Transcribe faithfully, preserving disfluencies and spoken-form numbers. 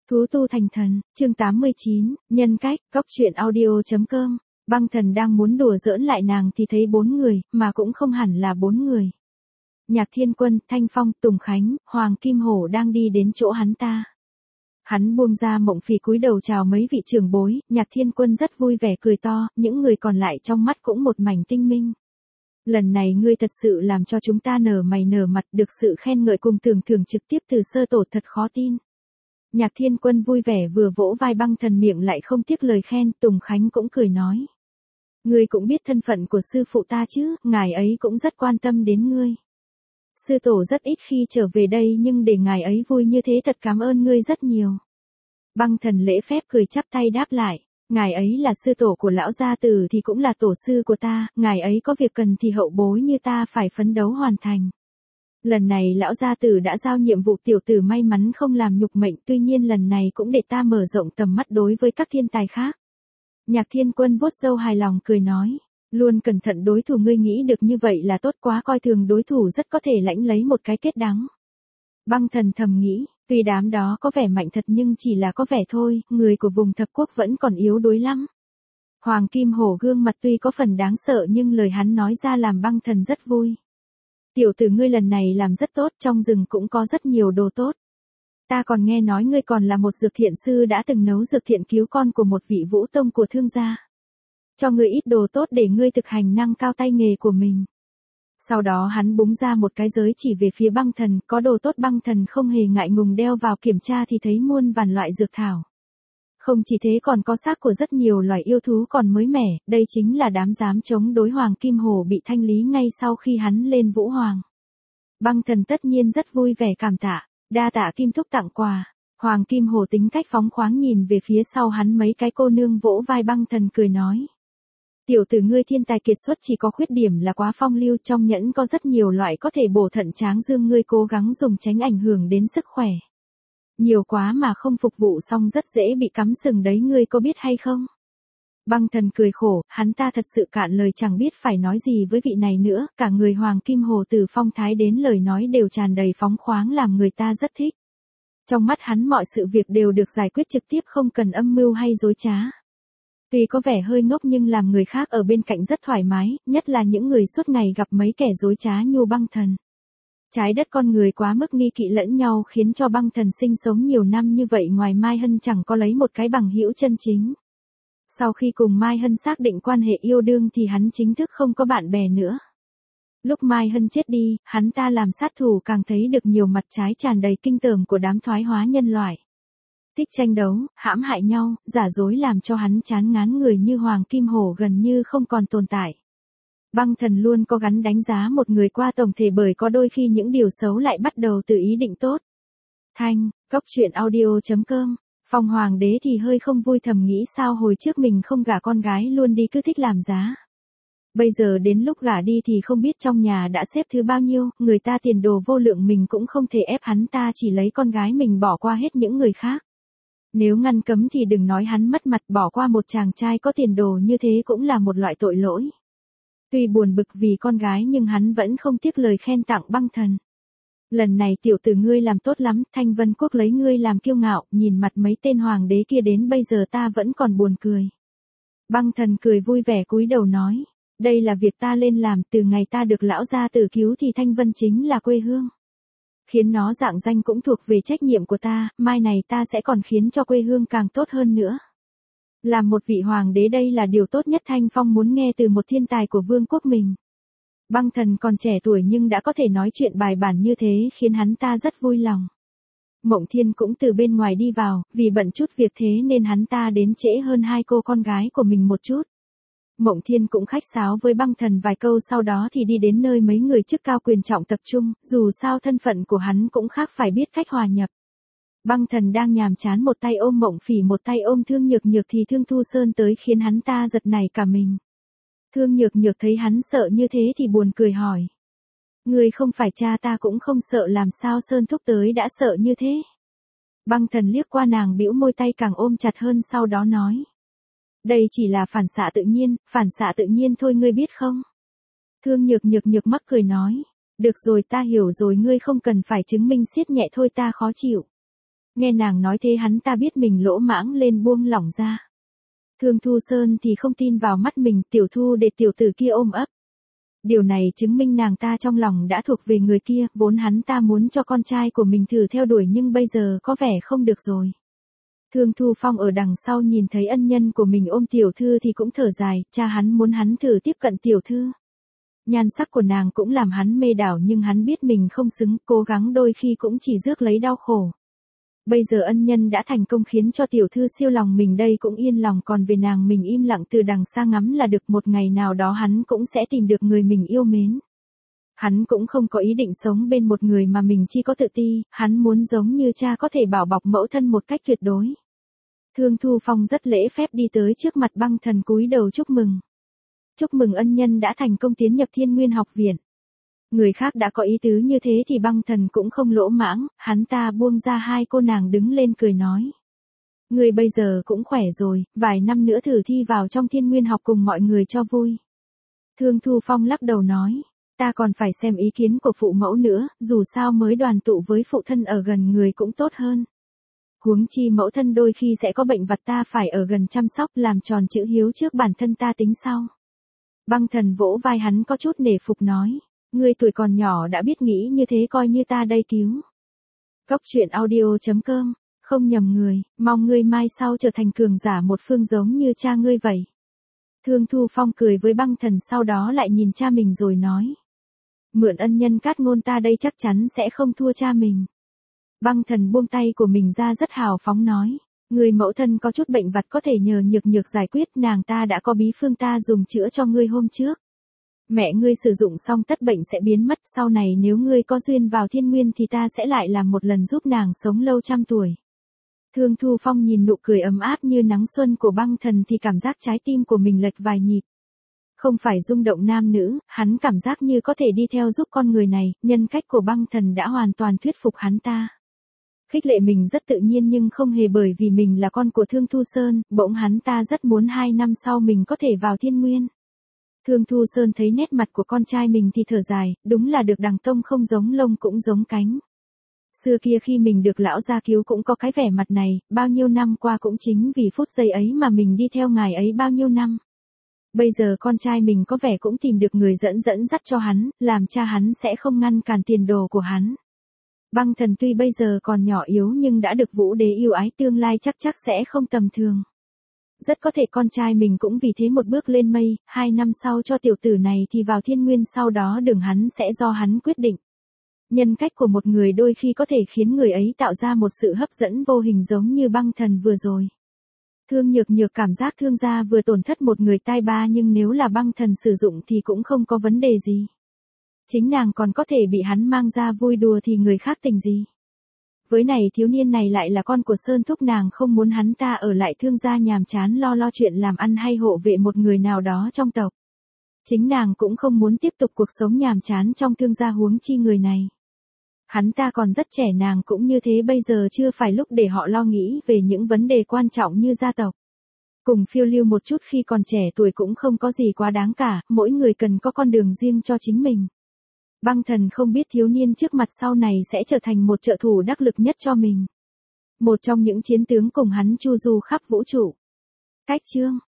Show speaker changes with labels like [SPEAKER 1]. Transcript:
[SPEAKER 1] Thú tu thành thần, chương tám mươi chín, nhân cách, góc truyện audio.com. Băng thần đang muốn đùa giỡn lại nàng thì thấy bốn người, mà cũng không hẳn là bốn người. Nhạc Thiên Quân, Thanh Phong, Tùng Khánh, Hoàng Kim Hổ đang đi đến chỗ hắn ta. Hắn buông ra Mộng Phỉ cúi đầu chào mấy vị trưởng bối, Nhạc Thiên Quân rất vui vẻ cười to, những người còn lại trong mắt cũng một mảnh tinh minh. Lần này ngươi thật sự làm cho chúng ta nở mày nở mặt, được sự khen ngợi cùng tưởng thưởng trực tiếp từ sơ tổ thật khó tin. Nhạc Thiên Quân vui vẻ vừa vỗ vai Băng thần miệng lại không tiếc lời khen, Tùng Khánh cũng cười nói. Ngươi cũng biết thân phận của sư phụ ta chứ, ngài ấy cũng rất quan tâm đến ngươi. Sư tổ rất ít khi trở về đây nhưng để ngài ấy vui như thế thật cảm ơn ngươi rất nhiều. Băng thần lễ phép cười chắp tay đáp lại, ngài ấy là sư tổ của lão gia tử thì cũng là tổ sư của ta, ngài ấy có việc cần thì hậu bối như ta phải phấn đấu hoàn thành. Lần này lão gia tử đã giao nhiệm vụ tiểu tử may mắn không làm nhục mệnh, tuy nhiên lần này cũng để ta mở rộng tầm mắt đối với các thiên tài khác. Nhạc Thiên Quân vuốt râu hài lòng cười nói, luôn cẩn thận đối thủ, ngươi nghĩ được như vậy là tốt quá, coi thường đối thủ rất có thể lãnh lấy một cái kết đắng. Băng thần thầm nghĩ, tuy đám đó có vẻ mạnh thật nhưng chỉ là có vẻ thôi, người của vùng thập quốc vẫn còn yếu đuối lắm. Hoàng Kim Hổ gương mặt tuy có phần đáng sợ nhưng lời hắn nói ra làm Băng thần rất vui. Tiểu tử ngươi lần này làm rất tốt, trong rừng cũng có rất nhiều đồ tốt. Ta còn nghe nói ngươi còn là một dược thiện sư đã từng nấu dược thiện cứu con của một vị vũ tông của thương gia. Cho ngươi ít đồ tốt để ngươi thực hành năng cao tay nghề của mình. Sau đó hắn búng ra một cái giới chỉ về phía Băng thần, có đồ tốt Băng thần không hề ngại ngùng đeo vào kiểm tra thì thấy muôn vàn loại dược thảo. Không chỉ thế còn có xác của rất nhiều loài yêu thú còn mới mẻ, đây chính là đám dám chống đối Hoàng Kim Hổ bị thanh lý ngay sau khi hắn lên Vũ Hoàng. Băng thần tất nhiên rất vui vẻ cảm tạ, đa tạ Kim thúc tặng quà. Hoàng Kim Hổ tính cách phóng khoáng nhìn về phía sau hắn mấy cái cô nương vỗ vai Băng thần cười nói. Tiểu tử ngươi thiên tài kiệt xuất, chỉ có khuyết điểm là quá phong lưu, trong nhẫn có rất nhiều loại có thể bổ thận tráng dương, ngươi cố gắng dùng tránh ảnh hưởng đến sức khỏe. Nhiều quá mà không phục vụ xong rất dễ bị cắm sừng đấy, ngươi có biết hay không? Băng thần cười khổ, hắn ta thật sự cạn lời chẳng biết phải nói gì với vị này nữa, cả người Hoàng Kim Hổ từ phong thái đến lời nói đều tràn đầy phóng khoáng làm người ta rất thích. Trong mắt hắn mọi sự việc đều được giải quyết trực tiếp không cần âm mưu hay dối trá. Tuy có vẻ hơi ngốc nhưng làm người khác ở bên cạnh rất thoải mái, nhất là những người suốt ngày gặp mấy kẻ dối trá như Băng thần. Trái đất con người quá mức nghi kỵ lẫn nhau khiến cho Băng thần sinh sống nhiều năm như vậy ngoài Mai Hân chẳng có lấy một cái bằng hữu chân chính. Sau khi cùng Mai Hân xác định quan hệ yêu đương thì hắn chính thức không có bạn bè nữa. Lúc Mai Hân chết đi, hắn ta làm sát thủ càng thấy được nhiều mặt trái tràn đầy kinh tởm của đám thoái hóa nhân loại. Thích tranh đấu, hãm hại nhau, giả dối làm cho hắn chán ngán người như Hoàng Kim Hổ gần như không còn tồn tại. Băng thần luôn có gắn đánh giá một người qua tổng thể bởi có đôi khi những điều xấu lại bắt đầu từ ý định tốt. Thanh, góc truyện audio.com. Phong Hoàng đế thì hơi không vui, thầm nghĩ sao hồi trước mình không gả con gái luôn đi, cứ thích làm giá. Bây giờ đến lúc gả đi thì không biết trong nhà đã xếp thứ bao nhiêu, người ta tiền đồ vô lượng mình cũng không thể ép hắn ta chỉ lấy con gái mình bỏ qua hết những người khác. Nếu ngăn cấm thì đừng nói hắn mất mặt, bỏ qua một chàng trai có tiền đồ như thế cũng là một loại tội lỗi. Tuy buồn bực vì con gái nhưng hắn vẫn không tiếc lời khen tặng Băng thần. Lần này tiểu tử ngươi làm tốt lắm, Thanh Vân Quốc lấy ngươi làm kiêu ngạo, nhìn mặt mấy tên hoàng đế kia đến bây giờ ta vẫn còn buồn cười. Băng thần cười vui vẻ cúi đầu nói, đây là việc ta lên làm, từ ngày ta được lão gia tử cứu thì Thanh Vân chính là quê hương. Khiến nó rạng danh cũng thuộc về trách nhiệm của ta, mai này ta sẽ còn khiến cho quê hương càng tốt hơn nữa. Làm một vị hoàng đế đây là điều tốt nhất Thanh Phong muốn nghe từ một thiên tài của vương quốc mình. Băng thần còn trẻ tuổi nhưng đã có thể nói chuyện bài bản như thế khiến hắn ta rất vui lòng. Mộng Thiên cũng từ bên ngoài đi vào, vì bận chút việc thế nên hắn ta đến trễ hơn hai cô con gái của mình một chút. Mộng Thiên cũng khách sáo với Băng thần vài câu sau đó thì đi đến nơi mấy người chức cao quyền trọng tập trung, dù sao thân phận của hắn cũng khác phải biết cách hòa nhập. Băng thần đang nhàm chán một tay ôm Mộng Phỉ một tay ôm Thương Nhược Nhược thì Thương Thu Sơn tới khiến hắn ta giật nảy cả mình. Thương Nhược Nhược thấy hắn sợ như thế thì buồn cười hỏi. Người không phải cha ta cũng không sợ, làm sao Sơn thúc tới đã sợ như thế? Băng thần liếc qua nàng bĩu môi, tay càng ôm chặt hơn sau đó nói. Đây chỉ là phản xạ tự nhiên, phản xạ tự nhiên thôi ngươi biết không? Thương Nhược Nhược nhược mắc cười nói. Được rồi ta hiểu rồi, ngươi không cần phải chứng minh, siết nhẹ thôi ta khó chịu. Nghe nàng nói thế hắn ta biết mình lỗ mãng lên buông lỏng ra. Thương Thu Sơn thì không tin vào mắt mình, Tiểu Thu để tiểu tử kia ôm ấp. Điều này chứng minh nàng ta trong lòng đã thuộc về người kia, vốn hắn ta muốn cho con trai của mình thử theo đuổi nhưng bây giờ có vẻ không được rồi. Thương Thu Phong ở đằng sau nhìn thấy ân nhân của mình ôm tiểu thư thì cũng thở dài, cha hắn muốn hắn thử tiếp cận tiểu thư. Nhan sắc của nàng cũng làm hắn mê đảo nhưng hắn biết mình không xứng, cố gắng đôi khi cũng chỉ rước lấy đau khổ. Bây giờ ân nhân đã thành công khiến cho tiểu thư siêu lòng mình đây cũng yên lòng, còn về nàng mình im lặng từ đằng xa ngắm là được, một ngày nào đó hắn cũng sẽ tìm được người mình yêu mến. Hắn cũng không có ý định sống bên một người mà mình chỉ có tự ti, hắn muốn giống như cha có thể bảo bọc mẫu thân một cách tuyệt đối. Thương Thu Phong rất lễ phép đi tới trước mặt Băng Thần cúi đầu chúc mừng. Chúc mừng ân nhân đã thành công tiến nhập Thiên Nguyên học viện. Người khác đã có ý tứ như thế thì Băng Thần cũng không lỗ mãng, hắn ta buông ra hai cô nàng đứng lên cười nói. Người bây giờ cũng khỏe rồi, vài năm nữa thử thi vào trong Thiên Nguyên học cùng mọi người cho vui. Thương Thu Phong lắc đầu nói, ta còn phải xem ý kiến của phụ mẫu nữa, dù sao mới đoàn tụ với phụ thân ở gần người cũng tốt hơn. Huống chi mẫu thân đôi khi sẽ có bệnh vặt ta phải ở gần chăm sóc, làm tròn chữ hiếu trước bản thân ta tính sau. Băng Thần vỗ vai hắn có chút nể phục nói. Ngươi tuổi còn nhỏ đã biết nghĩ như thế coi như ta đây cứu. Góc truyện audio chấm com, không nhầm người, mong ngươi mai sau trở thành cường giả một phương giống như cha ngươi vậy. Thương Thu Phong cười với Băng Thần sau đó lại nhìn cha mình rồi nói. Mượn ân nhân cát ngôn ta đây chắc chắn sẽ không thua cha mình. Băng Thần buông tay của mình ra rất hào phóng nói. Người mẫu thân có chút bệnh vặt có thể nhờ nhược nhược giải quyết, nàng ta đã có bí phương ta dùng chữa cho ngươi hôm trước. Mẹ ngươi sử dụng xong tất bệnh sẽ biến mất, sau này nếu ngươi có duyên vào Thiên Nguyên thì ta sẽ lại làm một lần giúp nàng sống lâu trăm tuổi. Thương Thu Phong nhìn nụ cười ấm áp như nắng xuân của Băng Thần thì cảm giác trái tim của mình lệch vài nhịp. Không phải rung động nam nữ, hắn cảm giác như có thể đi theo giúp con người này, nhân cách của Băng Thần đã hoàn toàn thuyết phục hắn ta. Khích lệ mình rất tự nhiên nhưng không hề bởi vì mình là con của Thương Thu Sơn, bỗng hắn ta rất muốn hai năm sau mình có thể vào Thiên Nguyên. Thương Thu Sơn thấy nét mặt của con trai mình thì thở dài, đúng là được đằng tông không giống lông cũng giống cánh. Xưa kia khi mình được lão gia cứu cũng có cái vẻ mặt này, bao nhiêu năm qua cũng chính vì phút giây ấy mà mình đi theo ngài ấy bao nhiêu năm. Bây giờ con trai mình có vẻ cũng tìm được người dẫn dẫn dắt cho hắn, làm cha hắn sẽ không ngăn cản tiền đồ của hắn. Băng Thần tuy bây giờ còn nhỏ yếu nhưng đã được Vũ Đế yêu ái, tương lai chắc chắc sẽ không tầm thường. Rất có thể con trai mình cũng vì thế một bước lên mây, hai năm sau cho tiểu tử này thì vào Thiên Nguyên, sau đó đường hắn sẽ do hắn quyết định. Nhân cách của một người đôi khi có thể khiến người ấy tạo ra một sự hấp dẫn vô hình giống như Băng Thần vừa rồi. Thương Nhược Nhược cảm giác thương gia vừa tổn thất một người tai ba nhưng nếu là Băng Thần sử dụng thì cũng không có vấn đề gì. Chính nàng còn có thể bị hắn mang ra vui đùa thì người khác tình gì. Với này thiếu niên này lại là con của Sơn Thúc, nàng không muốn hắn ta ở lại thương gia nhàm chán lo lo chuyện làm ăn hay hộ vệ một người nào đó trong tộc. Chính nàng cũng không muốn tiếp tục cuộc sống nhàm chán trong thương gia huống chi người này. Hắn ta còn rất trẻ, nàng cũng như thế, bây giờ chưa phải lúc để họ lo nghĩ về những vấn đề quan trọng như gia tộc. Cùng phiêu lưu một chút khi còn trẻ tuổi cũng không có gì quá đáng cả, mỗi người cần có con đường riêng cho chính mình. Băng Thần không biết thiếu niên trước mặt sau này sẽ trở thành một trợ thủ đắc lực nhất cho mình. Một trong những chiến tướng cùng hắn chu du khắp vũ trụ. Cách chương